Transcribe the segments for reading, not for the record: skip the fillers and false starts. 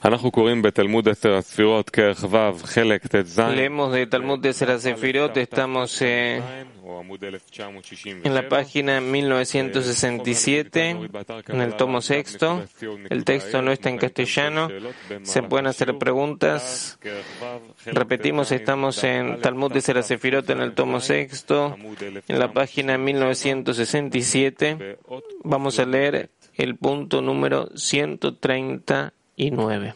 Leemos de Talmud de Sefirot, estamos en la página 1967, en el tomo sexto. El texto no está en castellano, se pueden hacer preguntas. Repetimos, estamos en Talmud de Sefirot, en el tomo sexto, en la página 1967. Vamos a leer el punto número 139.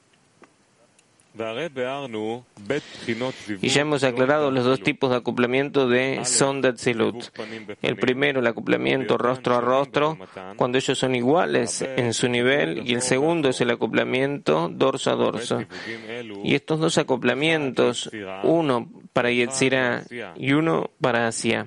Y ya hemos aclarado los dos tipos de acoplamiento de Son de Atzilut. El primero, el acoplamiento rostro a rostro, cuando ellos son iguales en su nivel, y el segundo es el acoplamiento dorso a dorso. Y estos dos acoplamientos, uno para Yetzirah y uno para Asiya.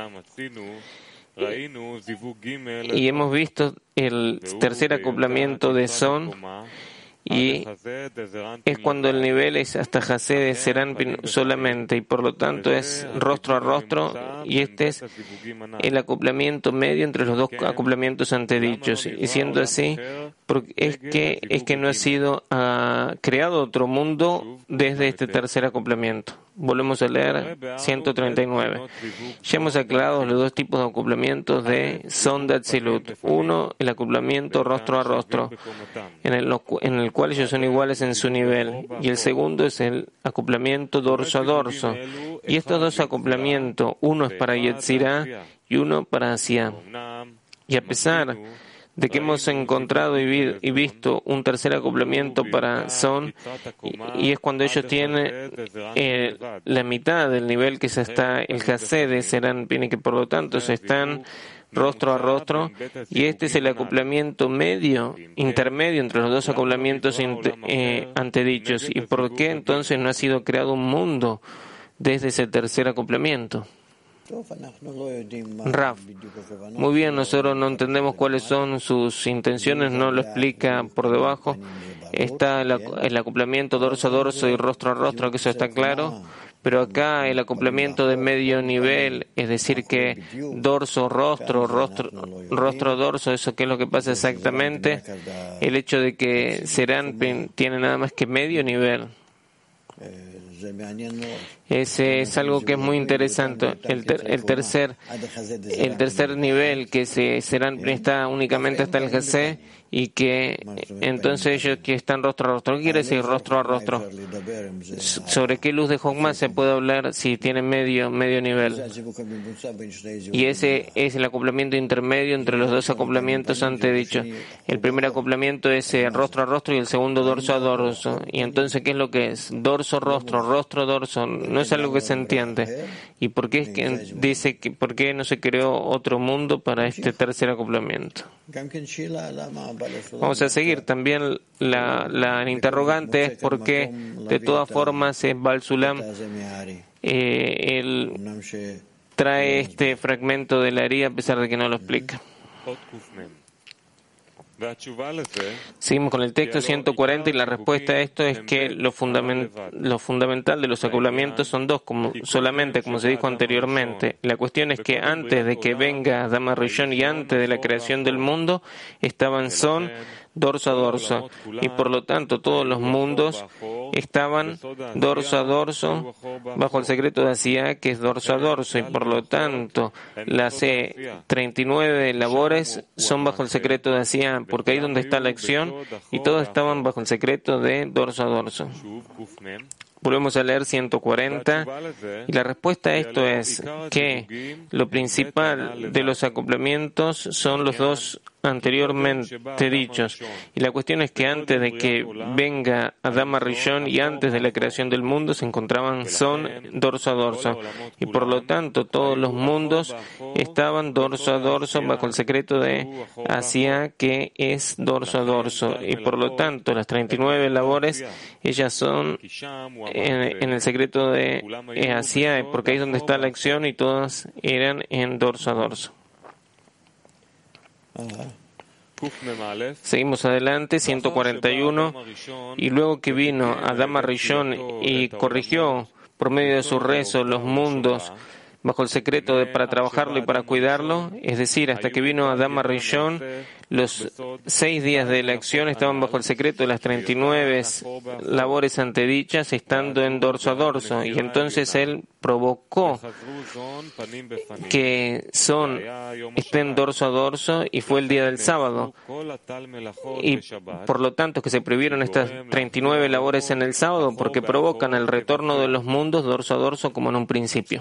Y hemos visto el tercer acoplamiento de Son, y es cuando el nivel es hasta Hased de Serampin solamente, y por lo tanto es rostro a rostro, y este es el acoplamiento medio entre los dos acoplamientos antedichos. Y siendo así, es que no ha sido creado otro mundo desde este tercer acoplamiento. Volvemos a leer 139. Ya hemos aclarado los dos tipos de acoplamientos de Son de Atzilut. Uno, el acoplamiento rostro a rostro, en el cual ellos son iguales en su nivel. Y el segundo es el acoplamiento dorso a dorso. Y estos dos acoplamientos, uno es para Yetzirah y uno para Asiya. Y a pesar de que hemos encontrado y visto un tercer acoplamiento para Son, y es cuando ellos tienen la mitad del nivel que se está el Hased de Serampin, y que por lo tanto se están rostro a rostro, y este es el acoplamiento intermedio entre los dos acoplamientos antedichos. ¿Y por qué entonces no ha sido creado un mundo desde ese tercer acoplamiento? Rav, muy bien, nosotros no entendemos cuáles son sus intenciones, no lo explica por debajo. Está el acoplamiento dorso a dorso y rostro a rostro, que eso está claro, pero acá el acoplamiento de medio nivel, es decir, que dorso, rostro, dorso, ¿eso qué es lo que pasa exactamente? El hecho de que Serampin tiene nada más que medio nivel. Ese es algo que es muy interesante. El tercer nivel, que Serampin está únicamente hasta el Hased, y que entonces ellos que están rostro a rostro. ¿Qué quiere decir rostro a rostro? ¿Sobre qué luz de Jochma se puede hablar si tiene medio nivel? Y ese es el acoplamiento intermedio entre los dos acoplamientos antedichos. El primer acoplamiento es rostro a rostro y el segundo dorso a dorso. Y entonces, ¿qué es lo que es? Dorso, rostro, rostro, dorso. No es algo que se entiende. ¿Y por qué es que dice que por qué no se creó otro mundo para este tercer acoplamiento? Vamos a seguir. También la interrogante es por qué, de todas formas, es Baal Sulam. Él trae este fragmento de la Ari a pesar de que no lo explica. Seguimos con el texto 140, y la respuesta a esto es que lo fundamental de los acoplamientos son dos, solamente como se dijo anteriormente. La cuestión es que antes de que venga Adam HaRishon y antes de la creación del mundo, estaban Son dorso a dorso, y por lo tanto todos los mundos estaban dorso a dorso bajo el secreto de Asiya, que es dorso a dorso, y por lo tanto las 39 labores son bajo el secreto de Asiya, porque ahí donde está la acción, y todos estaban bajo el secreto de dorso a dorso. Volvemos a leer 140, y la respuesta a esto es que lo principal de los acoplamientos son los dos anteriormente dichos, y la cuestión es que antes de que venga Adam HaRishon y antes de la creación del mundo se encontraban Son dorso a dorso, y por lo tanto todos los mundos estaban dorso a dorso bajo el secreto de Asiya, que es dorso a dorso, y por lo tanto las 39 labores ellas son en el secreto de Asiya, porque ahí es donde está la acción, y todas eran en dorso a dorso. Seguimos adelante, 141. Y luego que vino Adam HaRishon y corrigió por medio de su rezo los mundos bajo el secreto para trabajarlo y para cuidarlo, es decir, hasta que vino Adam Rishon, los 6 días de elección estaban bajo el secreto de las 39 labores antedichas, estando en dorso a dorso, y entonces él provocó que Son esté en dorso a dorso, y fue el día del sábado, y por lo tanto que se prohibieron estas 39 labores en el sábado, porque provocan el retorno de los mundos dorso a dorso como en un principio.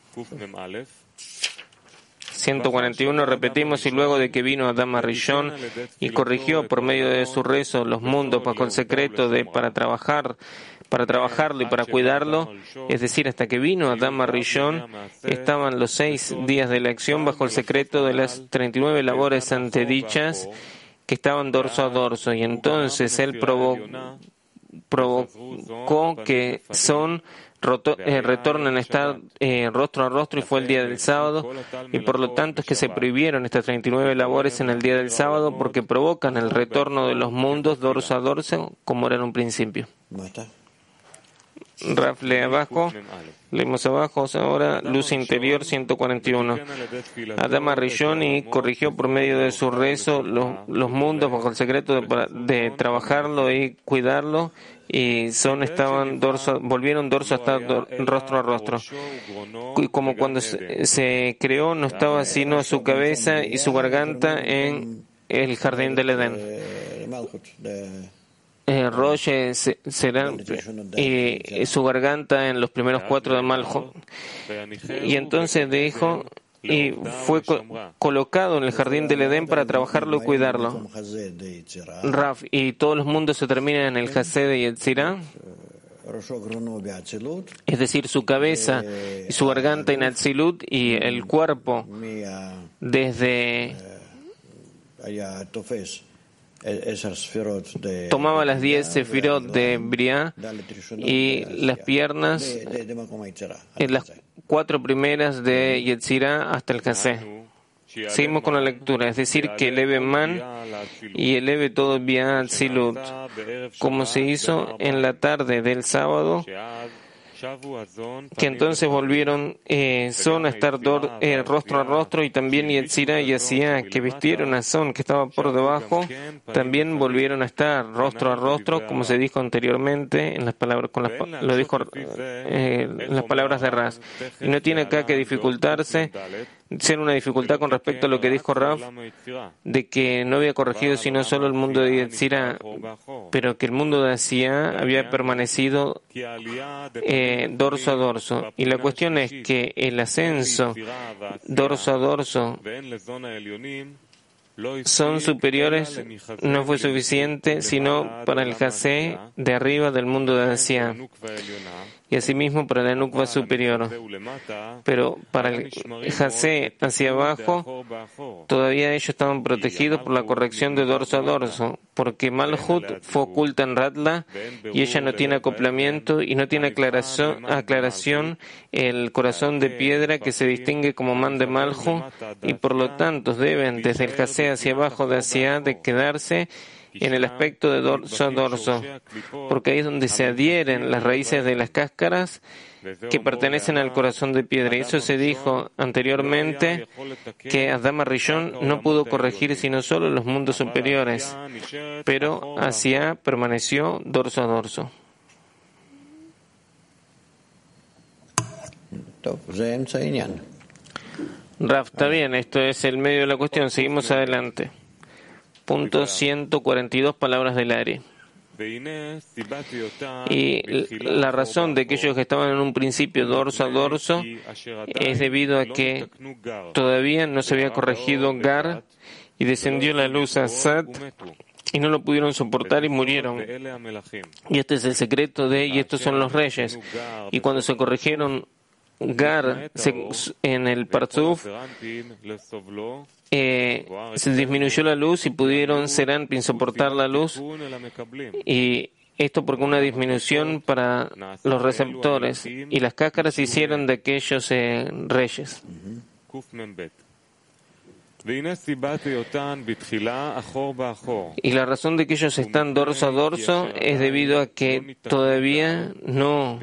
141, repetimos, y luego de que vino Adam Rishon y corrigió por medio de su rezo los mundos bajo el secreto para trabajarlo y para cuidarlo, es decir, hasta que vino Adam Rishon, estaban los 6 días de elección bajo el secreto de las 39 labores antedichas que estaban dorso a dorso, y entonces él provocó que Son retornan a estar rostro a rostro, y fue el día del sábado, y por lo tanto es que se prohibieron estas 39 labores en el día del sábado porque provocan el retorno de los mundos dorso a dorso como era en un principio. Raf, lee abajo, leemos abajo ahora, luz interior 141. Adam Rishon y corrigió por medio de su rezo los mundos bajo el secreto de trabajarlo y cuidarlo, y volvieron dorso hasta rostro a rostro. Y como cuando se creó, no estaba sino su cabeza y su garganta en el jardín del Edén. Roche será y su garganta en los primeros 4 de Malchut. Y entonces dijo, y fue colocado en el jardín del Edén para trabajarlo y cuidarlo. Raf, y todos los mundos se terminan en el Hased de Yetzirah, es decir, su cabeza y su garganta en Atzilut, y el cuerpo desde tomaba las 10 sefirot de Briah y las piernas en las 4 primeras de Yetzirah hasta el Hased. Seguimos con la lectura, es decir, que eleve Man y eleve todo Briah Atzilut, como se hizo en la tarde del sábado, que entonces volvieron Son a estar rostro a rostro, y también Yetzirah y Asiá, que vistieron a Son, que estaba por debajo, también volvieron a estar rostro a rostro, como se dijo anteriormente en las palabras, lo dijo en las palabras de Ras. Y no tiene acá que ser una dificultad con respecto a lo que dijo Raf, de que no había corregido sino solo el mundo de Yetzirah, pero que el mundo de Asiá había permanecido dorso a dorso. Y la cuestión es que el ascenso dorso a dorso son superiores no fue suficiente sino para el Hased de arriba del mundo de Asiá, y asimismo para la Nukva superior. Pero para el Hased hacia abajo, todavía ellos estaban protegidos por la corrección de dorso a dorso, porque Malchut fue oculta en Ratla, y ella no tiene acoplamiento y no tiene aclaración el corazón de piedra que se distingue como Man de Malchut, y por lo tanto deben desde el Hased hacia abajo de Asiá de quedarse en el aspecto de dorso a dorso, porque ahí es donde se adhieren las raíces de las cáscaras que pertenecen al corazón de piedra. Y eso se dijo anteriormente, que Adam Rishon no pudo corregir sino solo los mundos superiores, pero Asiá permaneció dorso a dorso. Raf, está bien, esto es el medio de la cuestión. Seguimos adelante. Punto 142, palabras del Ari. Y la razón de que ellos que estaban en un principio dorso a dorso es debido a que todavía no se había corregido Gar, y descendió la luz a Sat, y no lo pudieron soportar y murieron. Y este es el secreto y estos son los reyes. Y cuando se corrigieron Gar en el Parzuf, se disminuyó la luz y pudieron Seranpin soportar la luz, y esto porque una disminución para los receptores, y las cáscaras se hicieron de aquellos reyes. Y la razón de que ellos están dorso a dorso es debido a que todavía no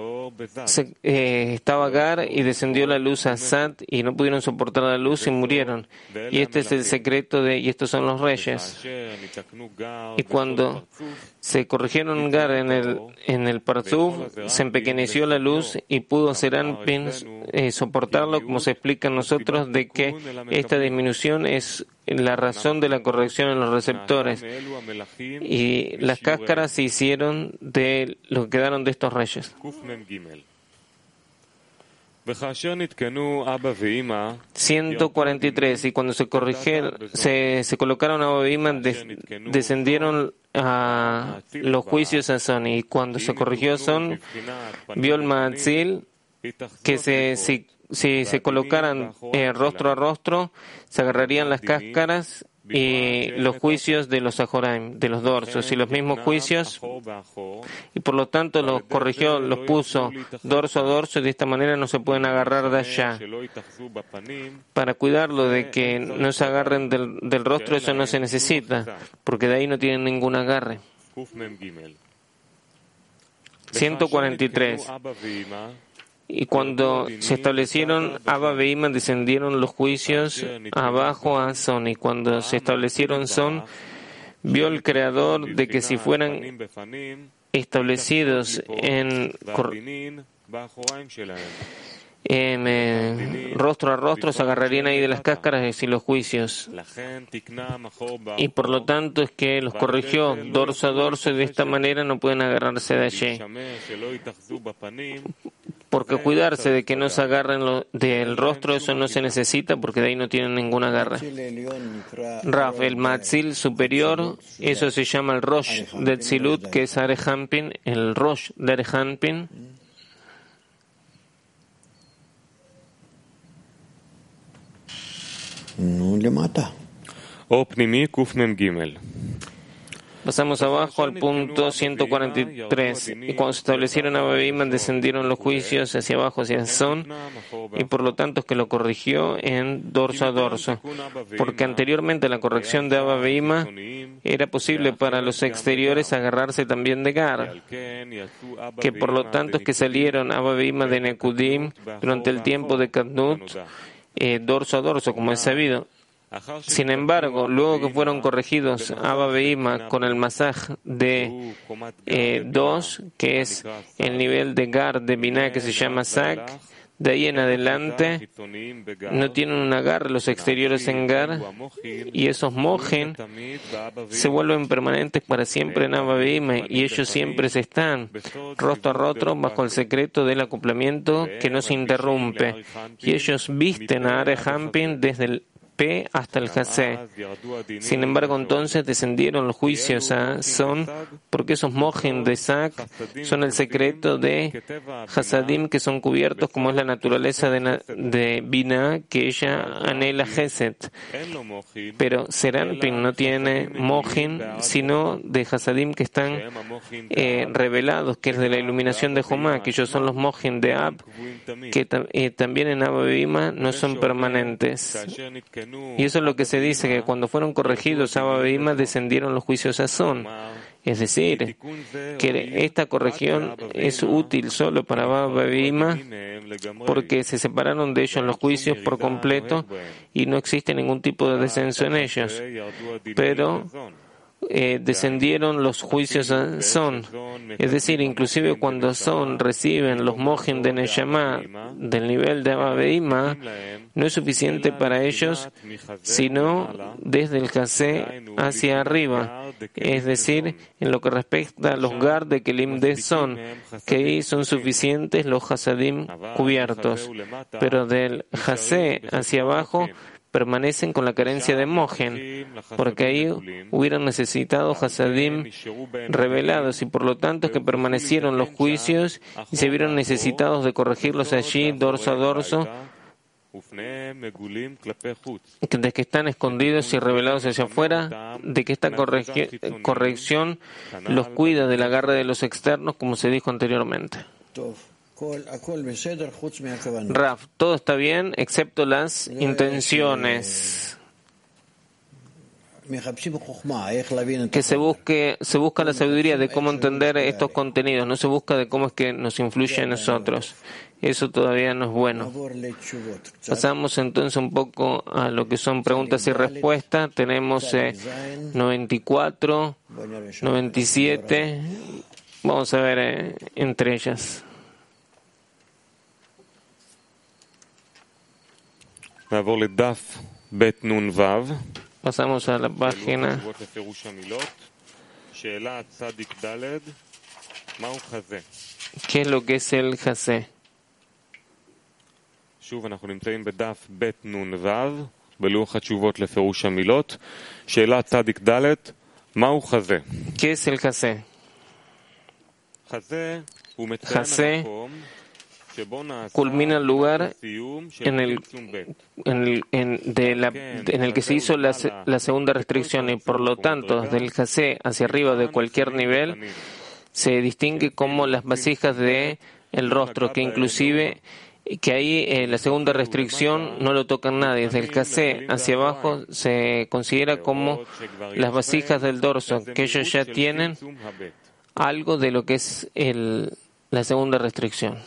estaba Gar y descendió la luz a Sat y no pudieron soportar la luz y murieron. Y este es el secreto y estos son los reyes. Y cuando se corrigieron Gar en el Parzuf, se empequeñeció la luz y pudo Serampin soportarlo, como se explica en nosotros, de que esta disminución es la razón de la corrección en los receptores. Y las cáscaras se hicieron de lo que quedaron de estos reyes. 143. Y cuando se corrigieron, se colocaron a Abba e Ima, descendieron a los juicios a Son. Y cuando se corrigió Son, vio el Maatzil que si se colocaran rostro a rostro, se agarrarían las cáscaras y los juicios de los Ajoraim, de los dorsos, y los mismos juicios, y por lo tanto los corrigió, los puso dorso a dorso, y de esta manera no se pueden agarrar de allá. Para cuidarlo de que no se agarren del rostro, eso no se necesita, porque de ahí no tienen ningún agarre. 143. Y cuando se establecieron Abba e Ima, descendieron los juicios abajo a Son. Y cuando se establecieron Son, vio el Creador de que si fueran establecidos en rostro a rostro, se agarrarían ahí de las cáscaras y los juicios. Y por lo tanto es que los corrigió dorso a dorso, y de esta manera no pueden agarrarse de allí. Porque cuidarse de que no se agarren del rostro, eso no se necesita, porque de ahí no tienen ningún agarre. Raf, el Matzil superior, eso se llama el Rosh de Tzilut, que es Arehampin, el Rosh de Arehampin. No le mata. Pasamos abajo al punto 143. Y cuando se establecieron Abba e Ima, descendieron los juicios hacia abajo, hacia Son, y por lo tanto es que lo corrigió en dorso a dorso. Porque anteriormente la corrección de Abba e Ima era posible para los exteriores agarrarse también de Gar, que por lo tanto es que salieron Abba e Ima de Nekudim durante el tiempo de Kadnut, dorso a dorso, como es sabido. Sin embargo, luego que fueron corregidos Abba e Ima con el masaj de 2, que es el nivel de Gar de Binah que se llama Sak, de ahí en adelante no tienen un agarre los exteriores en Gar, y esos mojen se vuelven permanentes para siempre en Abba e Ima, y ellos siempre se están rostro a rostro bajo el secreto del acoplamiento que no se interrumpe, y ellos visten a Arehampin desde el P hasta el Jasé. Sin embargo, entonces descendieron los juicios a Son, porque esos mojen de Sak son el secreto de Hasadim, que son cubiertos, como es la naturaleza de Binah, que ella anhela Geset. Pero Serampin no tiene mojen, sino de Hasadim que están revelados, que es de la iluminación de Jomá, que ellos son los mojen de Ab, que también en Abba e Ima no son permanentes. Y eso es lo que se dice, que cuando fueron corregidos Abba e Ima, descendieron los juicios a Son. Es decir, que esta corrección es útil solo para Abba e Ima, porque se separaron de ellos en los juicios por completo y no existe ningún tipo de descenso en ellos. Pero descendieron los juicios a Son. Es decir, inclusive cuando Son reciben los mojen de Neshama del nivel de Abba e Ima, no es suficiente para ellos, sino desde el Jasé hacia arriba. Es decir, en lo que respecta a los Gar de Kelim de Son, que ahí son suficientes los Hasadim cubiertos. Pero del Jasé hacia abajo, permanecen con la carencia de mojen, porque ahí hubieran necesitado Hasadim revelados, y por lo tanto es que permanecieron los juicios y se vieron necesitados de corregirlos allí dorso a dorso, de que están escondidos y revelados hacia afuera, de que esta corrección los cuida del agarre de los externos, como se dijo anteriormente. Raf, todo está bien excepto las intenciones. Que se busca la sabiduría de cómo entender estos contenidos, no se busca de cómo es que nos influye en nosotros. Eso todavía no es bueno. Pasamos entonces un poco a lo que son preguntas y respuestas. Tenemos 94, 97. Vamos a ver entre ellas. Pasamos a la página. ¿Qué es lo que es el Jasé? ¿Qué es el Jasé? Jasé culmina el lugar en el que se hizo la segunda restricción, y por lo tanto, desde el Jasé hacia arriba de cualquier nivel, se distingue como las vasijas de el rostro, que inclusive que ahí la segunda restricción no lo toca nadie. Desde el Jasé hacia abajo se considera como las vasijas del dorso, que ellos ya tienen algo de lo que es la segunda restricción.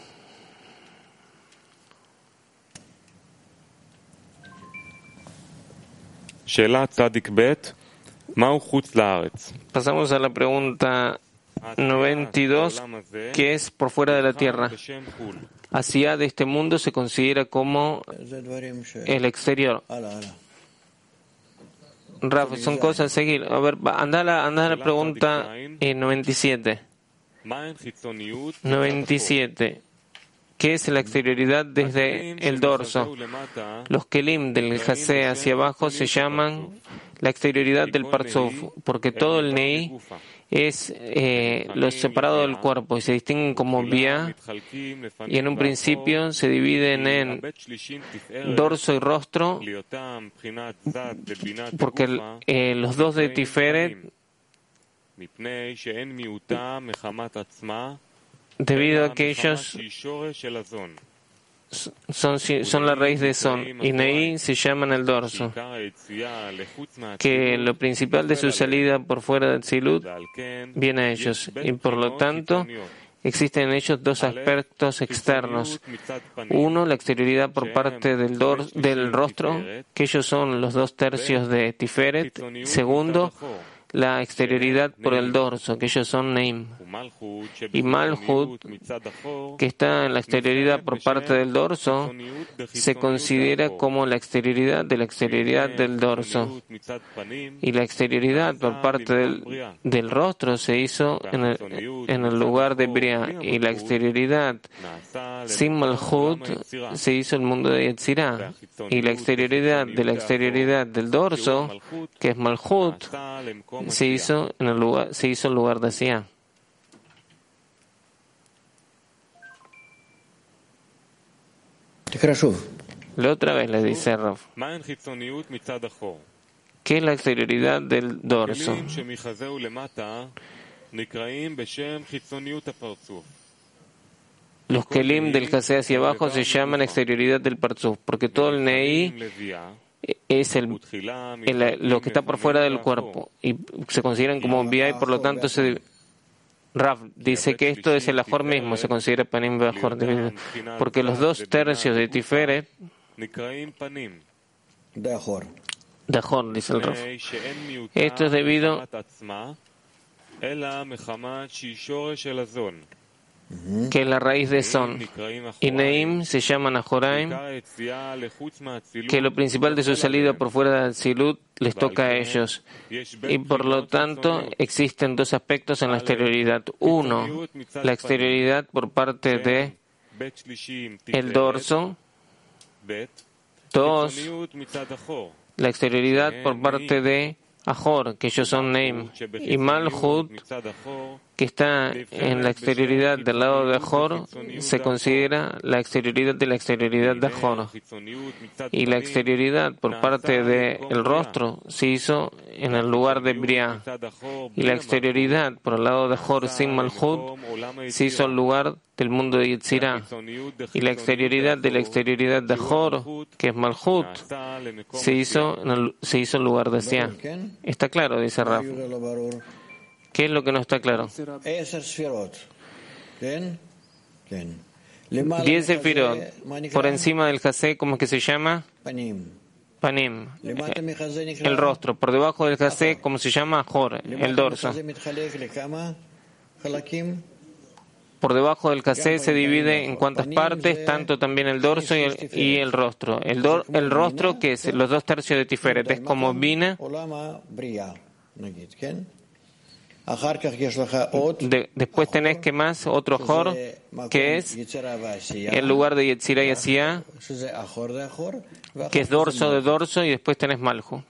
Pasamos a la pregunta 92, que es por fuera de la tierra. Hacia de este mundo se considera como el exterior. Rafa, son cosas a seguir. A ver, anda a la pregunta 97. 97. ¿Qué es la exterioridad desde el dorso? Los kelim del Jasé hacia abajo se llaman la exterioridad del Parzuf, porque todo el Nei es lo separado del cuerpo y se distinguen como Bia, y en un principio se dividen en dorso y rostro, porque los dos de Tiferet, debido a que ellos son la raíz de Son, y Nei se llaman el dorso, que lo principal de su salida por fuera de Tzilut viene a ellos, y por lo tanto existen en ellos dos aspectos externos. Uno, la exterioridad por parte del rostro, que ellos son los 2/3 de Tiferet. Segundo, la exterioridad por el dorso, que ellos son Neim. Y Malhut, que está en la exterioridad por parte del dorso, se considera como la exterioridad de la exterioridad del dorso. Y la exterioridad por parte del rostro se hizo en el lugar de Bria. Y la exterioridad sin Malhut se hizo en el mundo de Yetzirah. Y la exterioridad de la exterioridad del dorso, que es Malhut, se hizo en el lugar de Asiá. La otra vez le dice Rav, ¿qué es la exterioridad del dorso? Los kelim del Jasé hacia abajo se llaman exterioridad del Parzuf, porque todo el Nei es lo que está por fuera del cuerpo y se consideran como Bia, y por lo tanto Rav dice que esto es el Ajor mismo, se considera Panim Beajor, porque los 2/3 de Tiferet de Ajor, dice el Rav. Esto es debido que es la raíz de Son, y Neim se llaman Ajoraim, que lo principal de su salida por fuera del Tzilut les toca a ellos, y por lo tanto existen dos aspectos en la exterioridad. Uno, la exterioridad por parte de el dorso. Dos, la exterioridad por parte de Ajor, que ellos son Neim, y Malhut, que está en la exterioridad del lado de Ajor se considera la exterioridad de la exterioridad de Ajor. Y la exterioridad por parte del rostro se hizo en el lugar de Briah. Y la exterioridad por el lado de Ajor sin Malhut se hizo en el lugar del mundo de Yetzirah. Y la exterioridad de Ajor, que es Malhut, se hizo en lugar de Siah. ¿Está claro? Dice Raf. ¿Qué es lo que no está claro? 10 sefirot. Por encima del Jasé, ¿cómo es que se llama? Panim. El rostro. Por debajo del Jasé, ¿cómo se llama? Jor, el dorso. Por debajo del Jasé se divide en cuántas partes, tanto también el dorso y el rostro. El rostro, que es los 2/3 de Tiferet, es como Bina. Después tenés que más otro Jor, que es el lugar de Yetzirah y Asiyah, que es dorso de dorso, y después tenés Malhut.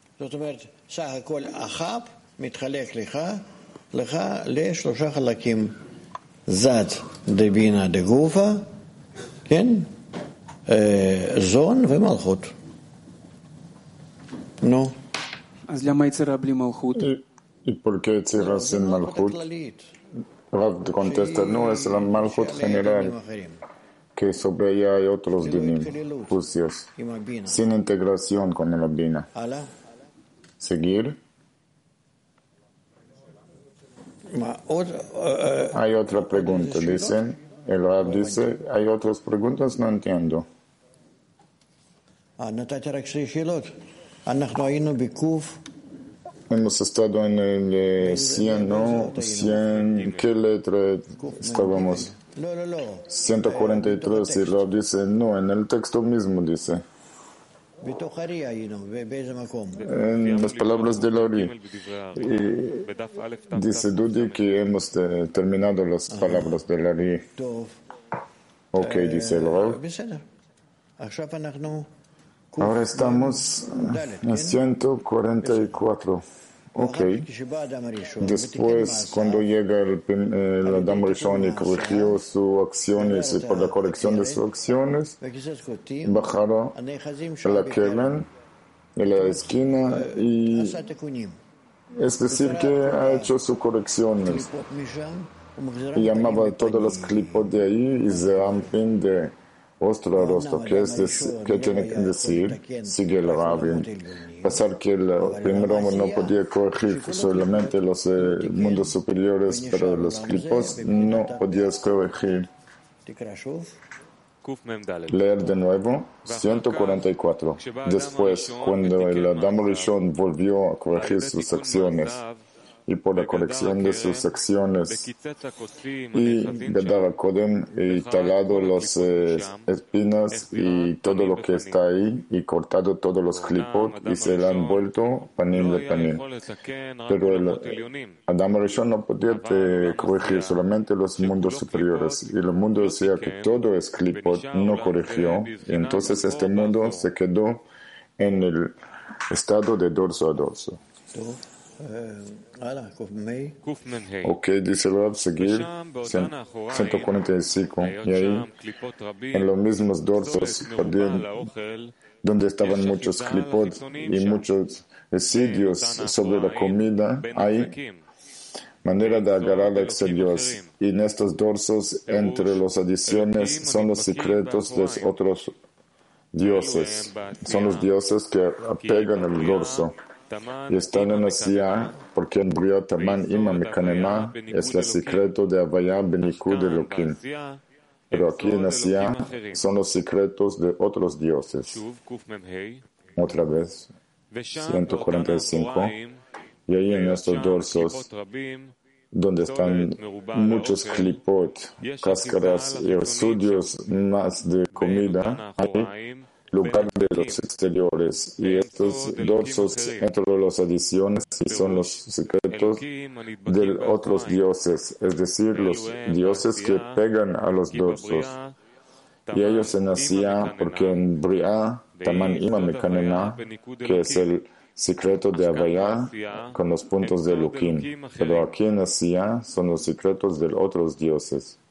Zad de Bina de Gufa, Zon ve Malhut. No. ¿Y por qué Yetzirah sin Malhut? Rav contesta, no, es la Malhut general, que sobre ella hay otros dinim, juicios, sin integración con la Bina. ¿Seguir? Hay otra pregunta, dicen. El Rav dice, ¿hay otras preguntas? No entiendo. Hemos estado en el 100, ¿no? 100, ¿qué letra estábamos? 143, y Rav dice, no, en el texto mismo dice. En las palabras del Ari. Dice Dudi que hemos terminado las palabras del Ari. Ok, dice el Rav. Ahora estamos en 144. Ok. Después, cuando llega el Adam Rishon y corrigió sus acciones, y por la corrección de sus acciones, bajaron a la Keren, en la esquina, y es decir, que ha hecho sus correcciones. Y llamaba a todos los clipos de ahí y se rampin de rostro a rostro. ¿Qué tiene que decir? Sigue el Rav. Pasar que el primero no podía corregir solamente los mundos superiores, pero los clipos no podías corregir. Leer de nuevo, 144. Después, cuando el Adam Rishon volvió a corregir sus acciones, y por la corrección de sus acciones, y Gadara Kodem, y talado las espinas y todo lo que está ahí, y cortado todos los clipot, y se le han vuelto panim de panim. Pero el Adam Rishon no podía corregir solamente los mundos superiores, y el mundo decía que todo es clipot, no corrigió, y entonces este mundo se quedó en el estado de dorso a dorso. Ok, dice el Rav, seguir 145. Y ahí, en los mismos dorsos, donde estaban muchos clipot y muchos residuos sobre la comida, hay manera de agarrar la exterior. Y en estos dorsos, entre las adiciones, son los secretos de otros dioses. Son los dioses que apegan el dorso. Y están en Asiyah, porque en Briah Taman Ima Mekanema es el secreto de Havaya Benikud Elokim. Pero aquí en Asiyah son los secretos de otros dioses. Otra vez, 145. Y ahí en estos dorsos, donde están muchos clipot, cáscaras y residuos más de comida, hay lugar de los exteriores, y estos dorsos entre las adiciones y son los secretos de otros dioses, es decir, los dioses que pegan a los dorsos. Y ellos se nacían porque en Briah, Taman Ima Mekanema, que es el secreto de Havaya con los puntos de Elohim, pero aquí en Asiya son los secretos de otros dioses.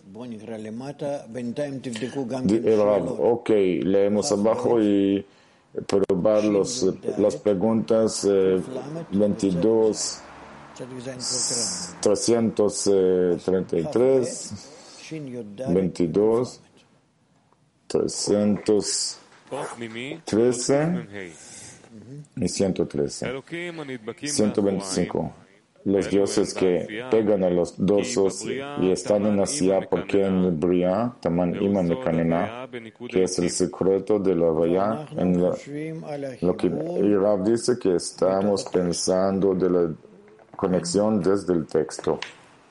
Ok, leemos abajo y probar las preguntas 22, 333, 22, 313 y 113. 125. Los dioses que pegan a los dorsos y están en Asiya porque en Briah, Taman Ima Mekanena, que es el secreto de la Havaya, en lo que Rav dice que estamos pensando de la conexión desde el texto.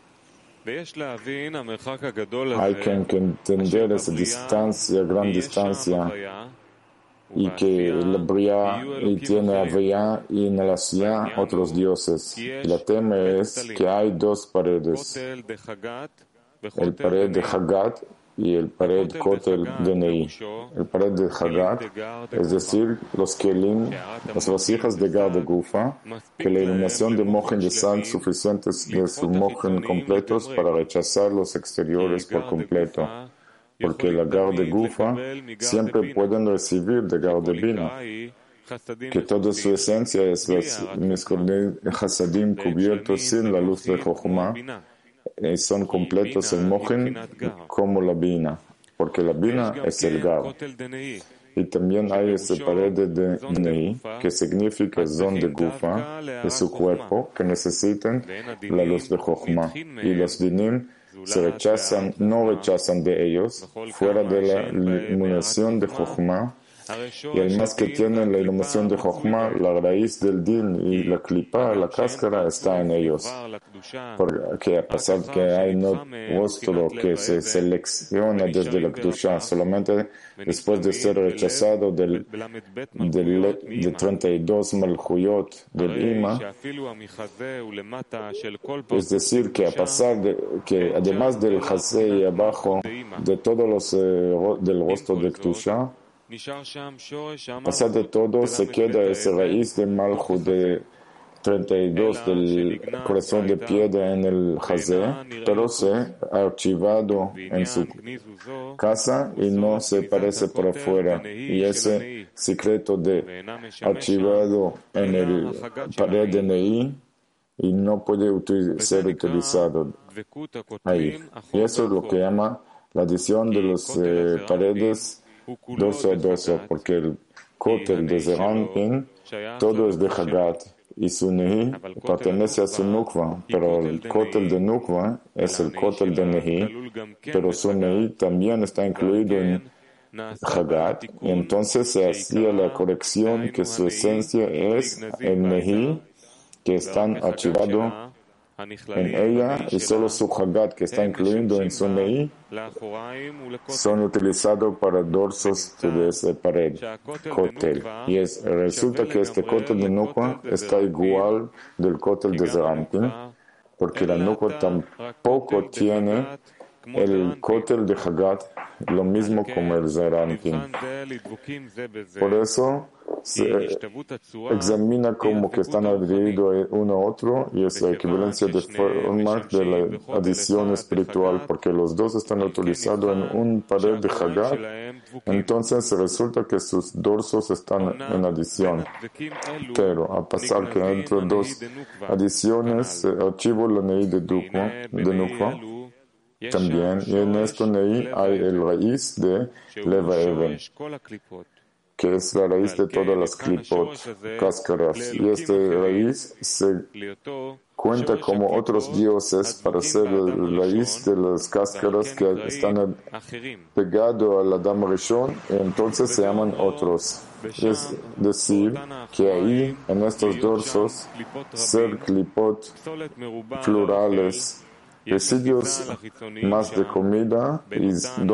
Hay que entender esa distancia, gran distancia, y que el Briah y tiene Havaya y en el Asiya otros dioses. La tema es que hay dos paredes, el pared de Hagat y el pared Kotel de Nei. El pared de Hagat, es decir, los Kelim, las vasijas de Gar de Gufa, que la iluminación de Mojen de sal suficientes de su Mojen completos para rechazar los exteriores por completo. Porque el Gar de Gufa siempre pueden recibir de Gar de Bina, que toda su esencia es los Hasadim cubiertos sin la luz de Jochma, y son completos en Mojen como la Bina, porque la Bina es el Gar. Y también hay esa pared de Nei, que significa Zon de Gufa, de su cuerpo, que necesitan la luz de Jochma. Y los Dinim no rechazan de ellos, fuera de la iluminación de Jochma, y además que tienen la iluminación de Jochma, la raíz del din y la klipa, la cáscara, está en ellos. Porque a pesar que hay no rostro que se selecciona desde la Kedusha, solamente después de ser rechazado de 32 Malchuyot del Ima, es decir, que a pesar de que además del Chazé y abajo de todos los del rostro de Kedusha, a pesar de todo, se queda esa raíz de Malchut de 32 del corazón de piedra en el Chazé, pero se ha archivado en su casa y no se parece por afuera. Y ese secreto de archivado en el pared de Nei y no puede ser utilizado ahí. Y eso es lo que llama la adición de las paredes dorso a dorso, porque el Kotel de Zeranpin todo es de Hagat y su Nehi pertenece a su Nukva, pero el Kotel de Nukva es el Kotel de Nehi, pero su Nehi también está incluido en Hagat, y entonces se hacía la corrección que su esencia es el Nehi, que están archivados en ella, y solo su Hagat, que está incluido en su Nei, son utilizados para dorsos de esa pared, Kotel. Y resulta que este Kotel de Nukva está igual del Kotel de Zeranpin, porque la Nukva tampoco tiene el Kotel de Hagat, lo mismo como el Zeranpin. Por eso se examina como que están adheridos uno a otro, y es la equivalencia de forma de la adición espiritual, porque los dos están utilizados en un pared de Hagat, entonces resulta que sus dorsos están en adición. Pero a pesar que entre dos adiciones archivo la Nei de Nukva, también, y en esto Nei hay el raíz de Leva Even, que es la raíz de todas las klipot, cáscaras, y esta raíz se cuenta como otros dioses para ser la raíz de las cáscaras que están pegados al Adam Rishon, y entonces se llaman otros. Es decir, que ahí, en estos dorsos, ser klipot plurales, residuos más de comida, y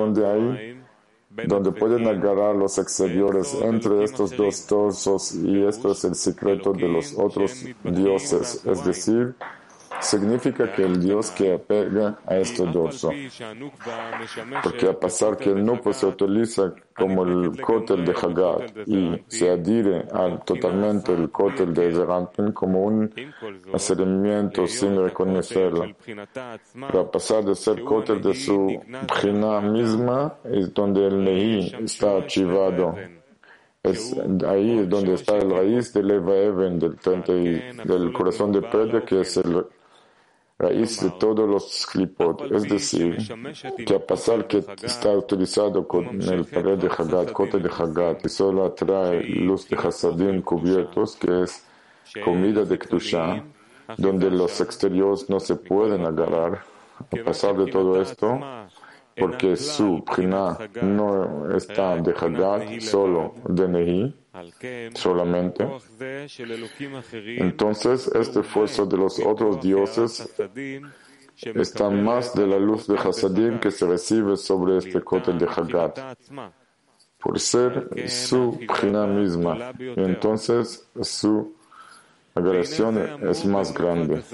donde pueden agarrar los exteriores entre estos dos torsos, y esto es el secreto de los otros dioses, es decir, significa que el Dios que apega a este dorso. Porque a pesar que el Nukva se utiliza como el cótel de Hagat y se adhiere totalmente el cótel de Zeranpin como un acerimiento sin reconocerlo, pero a pesar de ser cótel de su Bjina misma, es donde el Nehi está archivado. Es ahí donde está el raíz del Eva Even, del corazón de piedra, que es el raíz de todos los klipot. Es decir, que a pesar que está utilizado con el pared de Hagat, cote de Hagat, y solo atrae luz de Hasadim cubiertos, que es comida de Kedusha, donde los exteriores no se pueden agarrar, a pesar de todo esto, porque su Bjina no está de Hagat, solo de Nehi, solamente. Entonces, este esfuerzo de los otros dioses está más de la luz de Hasadim que se recibe sobre este cótel de Hagat, por ser su Bjina misma, y entonces su agarración es más grande.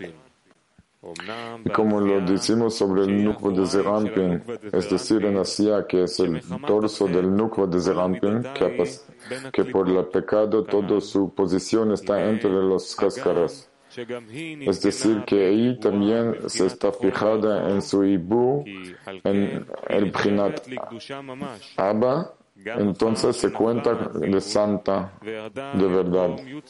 Y como lo decimos sobre el Nukva de Zeranpin, es decir, en Asia, que es el torso del Nukva de Zeranpin, que por el pecado toda su posición está entre los cáscaras. Es decir, que ahí también se está fijada en su Ibu, en el Bjinat Abba, entonces se cuenta de santa, de verdad.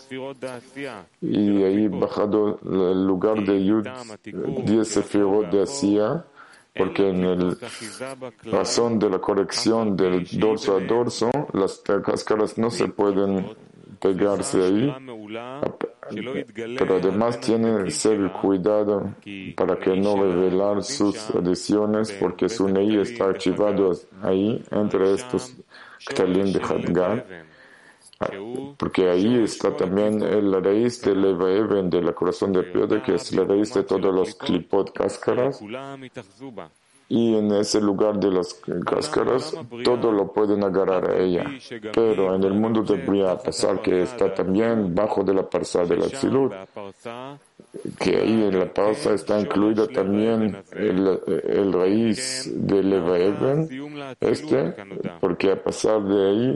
Y ahí bajado el lugar de Yud, 10 sefirot de Asia, porque en el razón de la corrección del dorso a dorso, las cáscaras no se pueden pegarse ahí, pero además tiene que ser cuidado para que no revelar sus adiciones, porque su Nehi está archivado ahí entre estos Ktalim de Hagat, porque ahí está también la raíz del Eva Even, de la corazón de piedra, que es la raíz de todos los klipot cáscaras, y en ese lugar de las cáscaras todo lo pueden agarrar a ella. Pero en el mundo de Bria, a pesar que está también bajo de la parsa de la Tzilut, que ahí en la parsa está incluida también el raíz del Eva Even, porque a pesar de ahí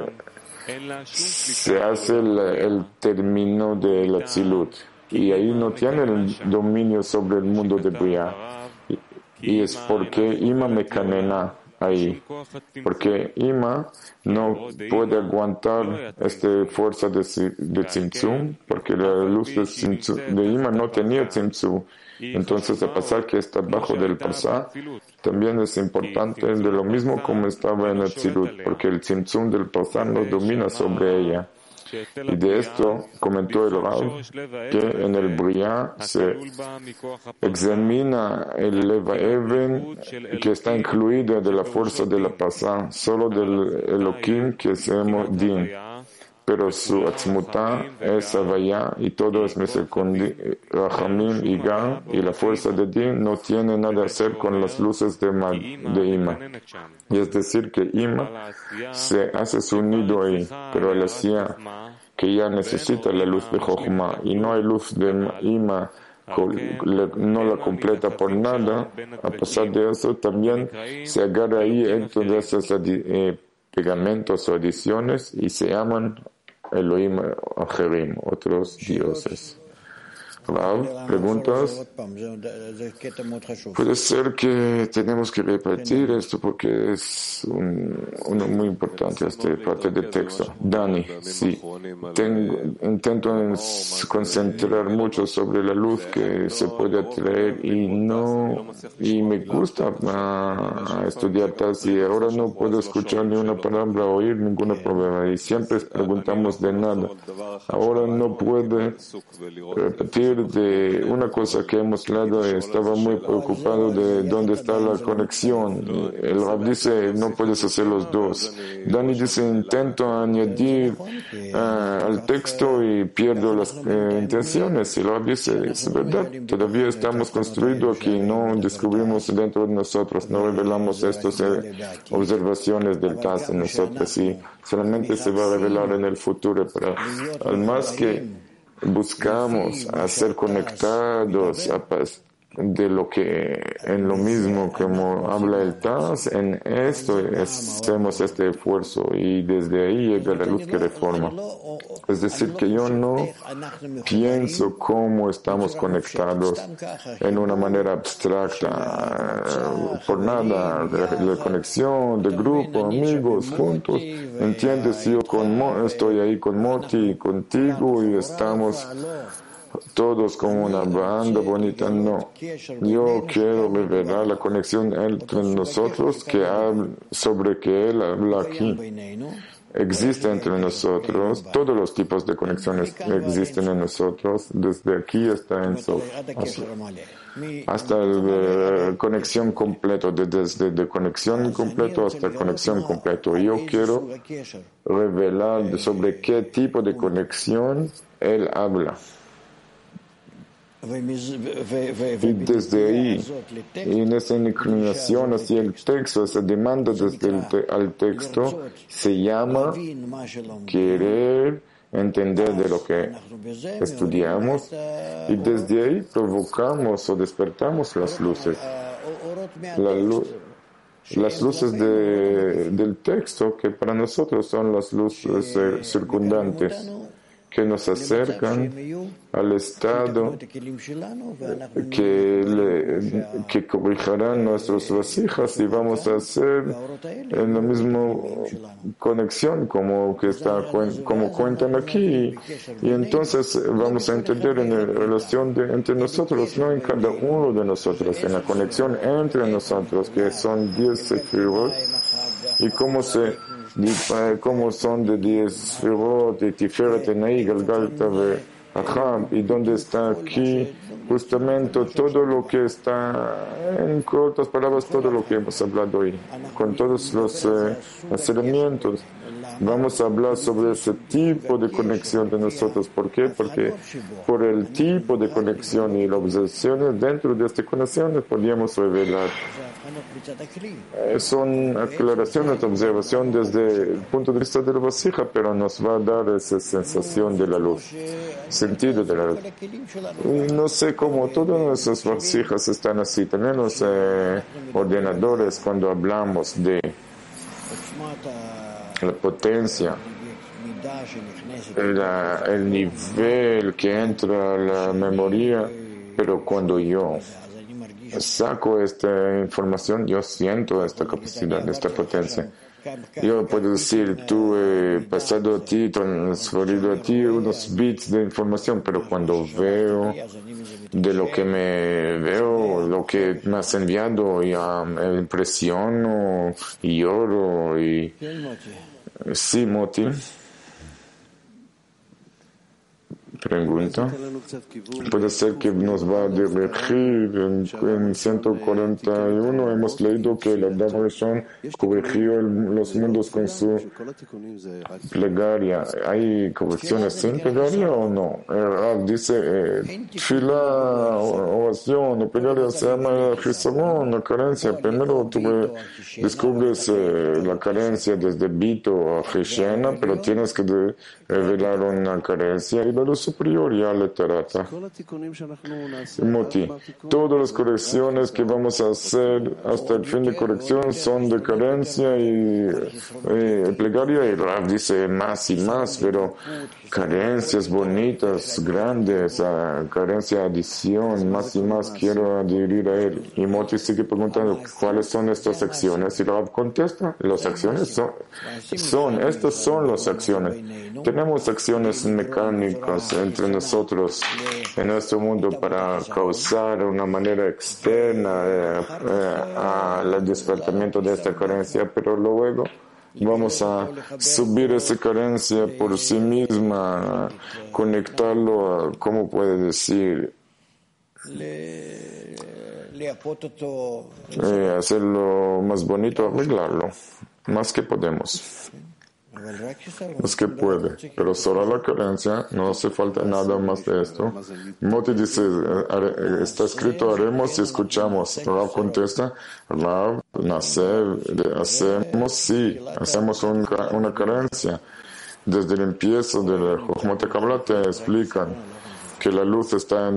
se hace el término de la Tzilut, y ahí no tiene el dominio sobre el mundo de Bria. Y es porque Ima me canena ahí, porque Ima no puede aguantar esta fuerza de Tzimtzum, porque la luz de Ima no tenía Tzimtzum. Entonces, a pesar que está bajo del Parsa, también es importante de lo mismo como estaba en el Tzilut, porque el Tzimtzum del Parsa no domina sobre ella. Y de esto comentó el Rav que en el Bria se examina el Leva Even que está incluido de la fuerza de la Parsa, solo del Elohim que se llama Din, pero su Atzmutá es Havaya y todo es Rachamim y Gan, y la fuerza de Din no tiene nada que hacer con las luces de Ima. Y es decir que Ima se hace su nido ahí, pero el Asia que ya necesita la luz de Jochma y no hay luz de Ima, no la completa por nada. A pesar de eso también se agarra ahí entre esos pegamentos o adiciones y se llaman Elohim Acherim, otros dioses. Rav, preguntas. Puede ser que tenemos que repetir esto porque es uno muy importante, esta parte del texto. Dani, sí, intento concentrar mucho sobre la luz que se puede atraer y me gusta estudiar Tasi. Ahora no puedo escuchar ni una palabra, oír ningún problema y siempre preguntamos de nada. Ahora no puedo repetir de una cosa que hemos leído, estaba muy preocupado de dónde está la conexión. El Rab dice, no puedes hacer los dos. Dani dice, intento añadir al texto y pierdo las intenciones. Y el Rab dice, es verdad, todavía estamos construidos aquí, no descubrimos dentro de nosotros, no revelamos estas observaciones del TAS en nosotros, y solamente se va a revelar en el futuro, pero al más que buscamos a ser conectados de lo que en lo mismo como habla el Taz, en esto hacemos este esfuerzo y desde ahí llega la luz que reforma. Es decir, que yo no pienso cómo estamos conectados en una manera abstracta, por nada, de conexión, de grupo, amigos, juntos. ¿Entiendes? Yo estoy ahí con Moti, contigo y estamos todos como una banda bonita. No, yo quiero revelar la conexión entre nosotros sobre que él habla aquí. Existe entre nosotros, todos los tipos de conexiones existen en nosotros, desde aquí hasta hasta conexión completo, desde conexión completo hasta conexión completo. Yo quiero revelar sobre qué tipo de conexión él habla. Y desde ahí, en esa inclinación hacia el texto, esa demanda al texto, se llama querer entender de lo que estudiamos, y desde ahí provocamos o despertamos las luces. Las luces del texto, que para nosotros son las luces circundantes, que nos acercan al estado que corrijarán nuestros vasijas y vamos a hacer en la misma conexión como cuentan aquí, y entonces vamos a entender en la relación entre nosotros, no en cada uno de nosotros, en la conexión entre nosotros, que son 10 sefirot, y cómo son de 10 sefirot, y Tiferet, Enai, Galgalta, Ahab, y dónde está aquí justamente todo lo que está, en cortas palabras, todo lo que hemos hablado hoy, con todos los elementos. Vamos a hablar sobre ese tipo de conexión de nosotros. ¿Por qué? Porque por el tipo de conexión y las observaciones dentro de esta conexión podríamos revelar. Son aclaraciones, observación desde el punto de vista de la vasija, pero nos va a dar esa sensación de la luz, sentido de la luz. Y no sé cómo todas nuestras vasijas están así. Tenemos ordenadores cuando hablamos de la potencia, el nivel que entra a la memoria, pero cuando yo saco esta información, yo siento esta capacidad, esta potencia. Yo puedo decir, tú he pasado a ti, transferido a ti unos bits de información, pero cuando veo de lo que lo que me has enviado, ya me impresiono y lloro y... Sí, Moti. Pregunta. Puede ser que nos va a dirigir en 141. Hemos leído que el Adam Rishon corrigió los mundos con su plegaria. ¿Hay correcciones sin plegaria o no? Dice fila, oración o plegaria se llama Gisarón, la carencia. Primero tú descubres la carencia desde Bito a Gishena, pero tienes que revelar una carencia y luego superior ya la tarata. Moti, todas las correcciones que vamos a hacer hasta el fin de corrección son de carencia y plegaria, y Rav dice más y más, pero carencias bonitas, grandes, carencia, adición, más y más quiero adherir a él. Y Moti sigue preguntando cuáles son estas acciones, y Rav contesta, las acciones estas son las acciones. Tenemos acciones mecánicas entre nosotros en nuestro mundo para causar una manera externa al despertamiento de esta carencia, pero luego vamos a subir esa carencia por sí misma, conectarlo a, ¿cómo puede decir? Hacerlo más bonito, arreglarlo, más que podemos. Es que puede, pero solo la carencia, no hace falta nada más de esto. Moti dice, está escrito haremos y escuchamos. Rav contesta, Rav, hacemos sí, hacemos una carencia. desde el empiezo de la Jochmot HaKabbalah te explican que la luz está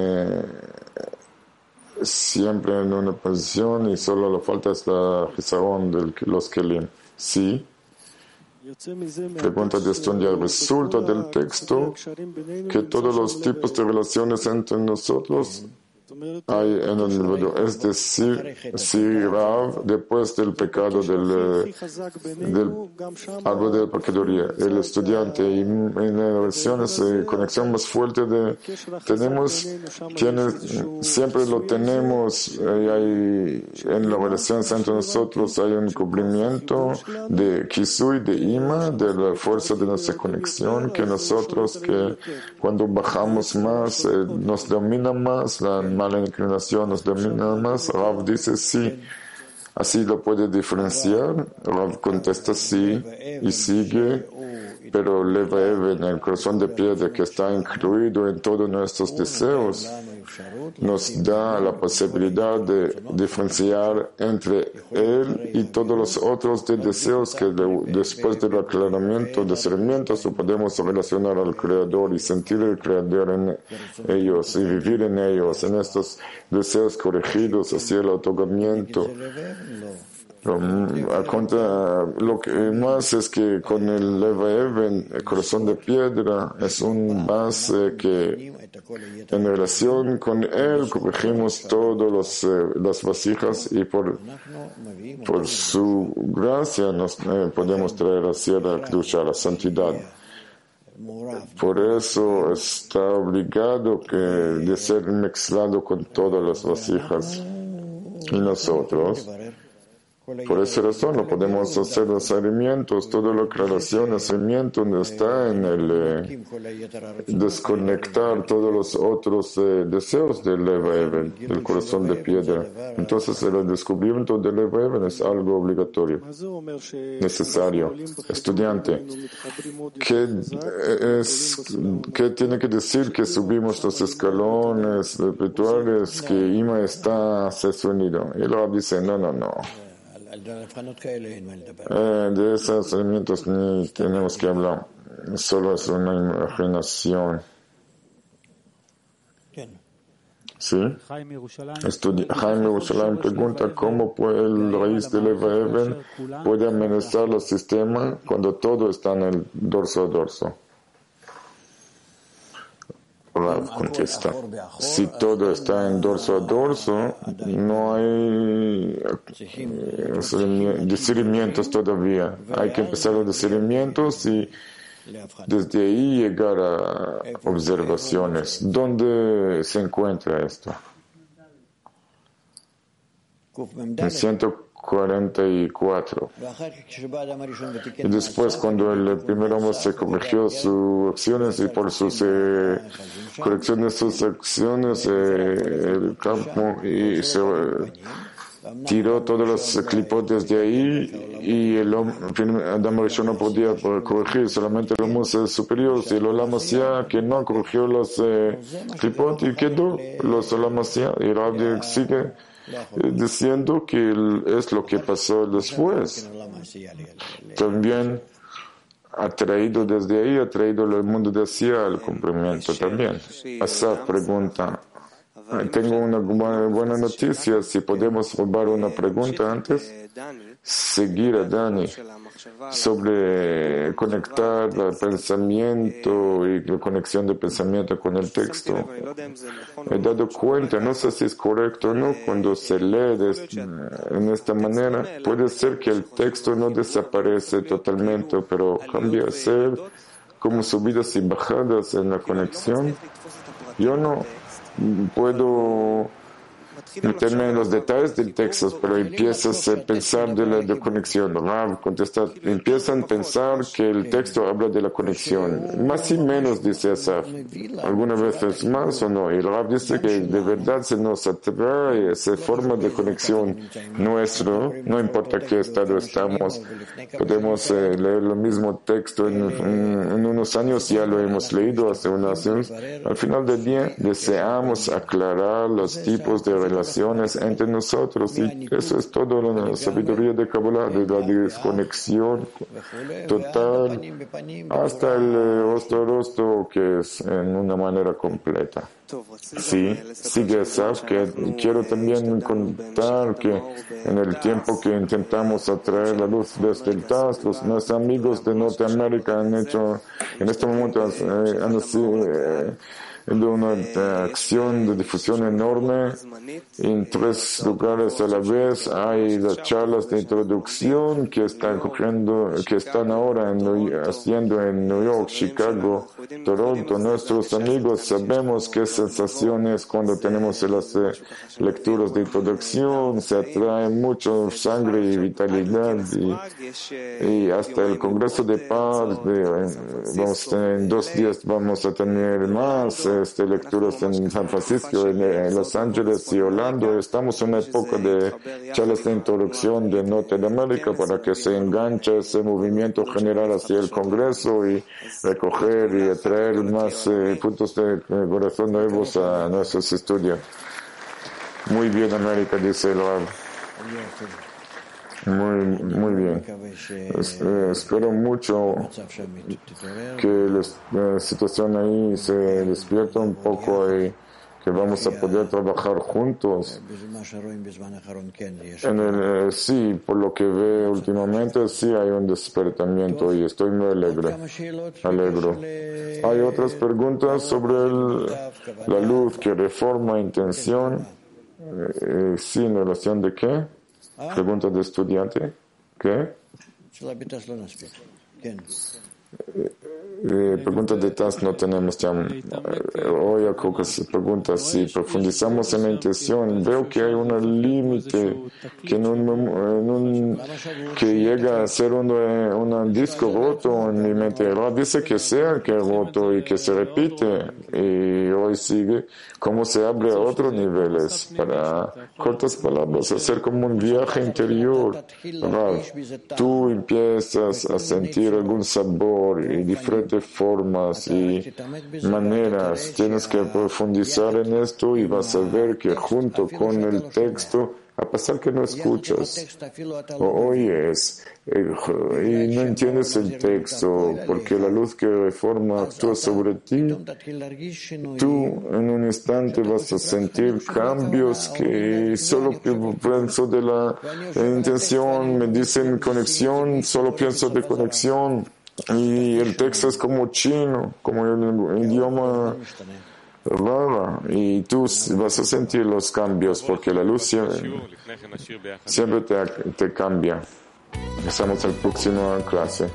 siempre en una posición y solo lo falta es la Jizarón de los Kelim. Sí. Pregunta de estudio. Resulta del texto que todos los tipos de relaciones entre nosotros hay en el individuo. Es decir, si Rav, después del pecado del árbol de la pecadoría, el estudiante, y en la versión es conexión más fuerte siempre lo tenemos, hay, en la relación entre nosotros hay un cumplimiento de Kisui, de Ima, de la fuerza de nuestra conexión, que nosotros, que cuando bajamos más, nos domina más la mala inclinación, nos domina más. Rav dice sí, así lo puede diferenciar. Rav contesta sí y sigue, pero Leva Even, el corazón de piedra que está incluido en todos nuestros deseos, nos da la posibilidad de diferenciar entre él y todos los otros de deseos que después del aclaramiento, discernimiento, podemos relacionar al Creador y sentir el Creador en ellos y vivir en ellos, en estos deseos corregidos hacia el otorgamiento. Lo que más es que con el Leva Even, el corazón de piedra, es un base que en relación con él corregimos todas las vasijas y por su gracia nos podemos traer hacia la Kedusha, la santidad. Por eso está obligado de ser mezclado con todas las vasijas. Y nosotros, por esa razón, no podemos hacer los alimentos, toda la aclaración, alimentos está en el desconectar todos los otros deseos del Leva Even, del corazón de piedra. Entonces, el descubrimiento del Leva Even es algo obligatorio, necesario. Estudiante, ¿qué tiene que decir que subimos los escalones espirituales, que Ima está unido? Y luego dice, no. De esos elementos ni tenemos que hablar, solo es una imaginación. ¿Sí? Jaime Yerushalayim pregunta cómo el raíz del Leva Even puede amenazar el sistema cuando todo está en el dorso a dorso. Rav contesta, si todo está en dorso a dorso, no hay discernimientos todavía. Hay que empezar los discernimientos y desde ahí llegar a observaciones. ¿Dónde se encuentra esto? En 144. Y después, cuando el primer hombre se corrigió sus acciones y por sus correcciones de sus acciones, el campo y se tiró todos los clipotes de ahí y el Adam Rishon no podía corregir, solamente el hombre superior y el Olam Asiá que no corrigió los clipotes y quedó los Olam Asiá. Y Rav sigue diciendo que es lo que pasó después. También ha traído el mundo de Asiá al cumplimiento también. Asaf pregunta, tengo una buena noticia, si podemos robar una pregunta antes, seguir a Dani sobre conectar el pensamiento y la conexión de pensamiento con el texto. Me he dado cuenta, no sé si es correcto o no, cuando se lee en esta manera, puede ser que el texto no desaparece totalmente, pero cambia a ser como subidas y bajadas en la conexión. Yo no puedo meterme en los detalles del texto, pero empiezas a pensar de la conexión. Rav contesta, empiezan a pensar que el texto habla de la conexión. Más y menos, dice Asaf. Algunas veces más o no. Y Rav dice que de verdad se nos atrae esa forma de conexión nuestro. No importa qué estado estamos. Podemos leer el mismo texto en unos años, ya lo hemos leído hace unos años. Al final del día, deseamos aclarar los tipos de relaciones relaciones entre nosotros. Y eso es todo la sabiduría de Kabbalah, de la desconexión total hasta el rostro a rostro, que es en una manera completa. Sí, sigue Asaf, que quiero también contar que en el tiempo que intentamos atraer la luz desde el TAS, nuestros amigos de Norteamérica han hecho, en este momento han sido de una acción de difusión enorme en 3 lugares a la vez. Hay las charlas de introducción que están ahora haciendo en New York, Chicago, Toronto. Nuestros amigos sabemos qué sensaciones cuando tenemos las lecturas de introducción, se atrae mucho sangre y vitalidad, y hasta el Congreso de Paz, en 2 días vamos a tener más lecturas en San Francisco, en Los Ángeles y Orlando. Estamos en una época de charlas de introducción de Norteamérica para que se enganche ese movimiento general hacia el Congreso y recoger y atraer más puntos de corazón nuevos a nuestros estudios. Muy bien, América, dice Loab. Muy bien. Espero mucho que la situación ahí se despierta un poco y que vamos a poder trabajar juntos. Sí, por lo que veo últimamente, sí hay un despertamiento y estoy muy alegro. Hay otras preguntas sobre la luz que reforma intención. Sí, en relación de qué? Pregunta de estudiante. ¿Qué? Preguntas de TAS no tenemos ya. Hoy pregunta si profundizamos en la intención. Veo que hay un límite que llega a ser un disco roto en mi mente. Dice que sea que roto y que se repite. Y hoy sigue cómo se abre a otros niveles. Para cortas palabras, hacer como un viaje interior. Tú empiezas a sentir algún sabor y diferentes formas y maneras. Tienes que profundizar en esto y vas a ver que junto con el texto, a pesar que no escuchas o oyes y no entiendes el texto, porque la luz que reforma actúa sobre ti, tú en un instante vas a sentir cambios que solo pienso de la intención, me dicen conexión, solo pienso de conexión. Y el texto es como chino, como el idioma raro, y tú vas a sentir los cambios porque la luz siempre te cambia. Estamos en la próxima clase.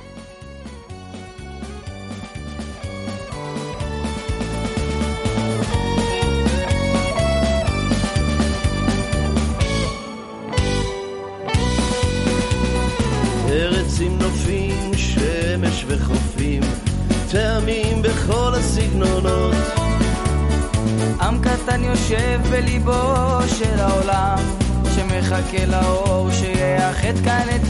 וחופים טעמים בכל הסגנונות עם קטן יושב בליבו של העולם שמחכה לאור שיאחד כאן את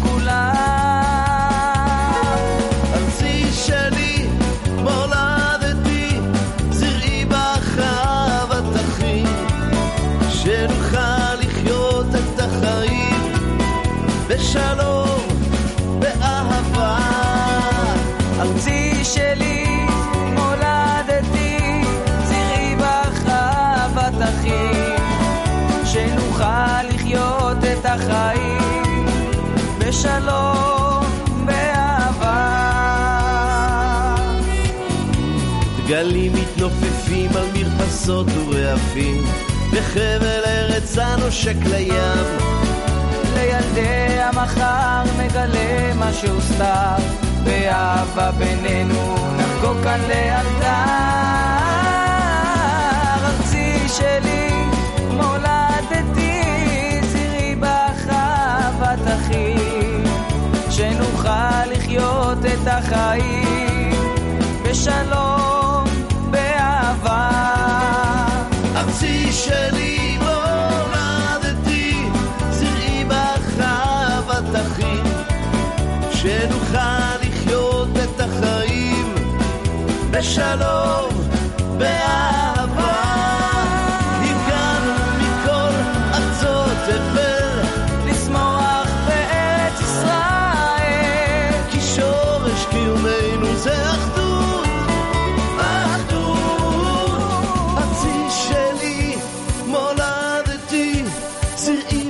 כולם ארצי שלי מולדתי זרעי בחוות אחי שנוכל לחיות את החיים בשלום באהבה ארצי שלי, מולדתי, זרעי בחוות אחים, שנוכל לחיות את החיים בשלום, באהבה. דגלים מתנופפים על מרפסות ורעפים, בחבל ארץ הנושק לים. לילדי המחר מגלה מה שהוסתר, באהבה בינינו נחגוג כאן לאלתר ארצי שלי מולדתי זרעי בחוות אחים שנוכל לחיות את החיים בשלום באהבה ארצי שלי מולדתי זרעי בחוות אחים שנוכל את החיים בשלום, באהבה. הגענו מכל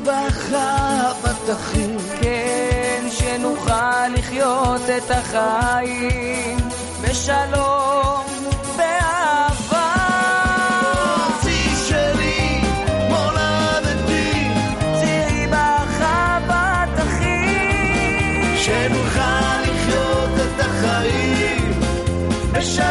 באחוות אחים, כן, שנוכל לחיות את החיים בשלום, באהבה. ארצי שלי, מולדתי, צירי באחוות אחים, שנוכל לחיות את החיים בשלום.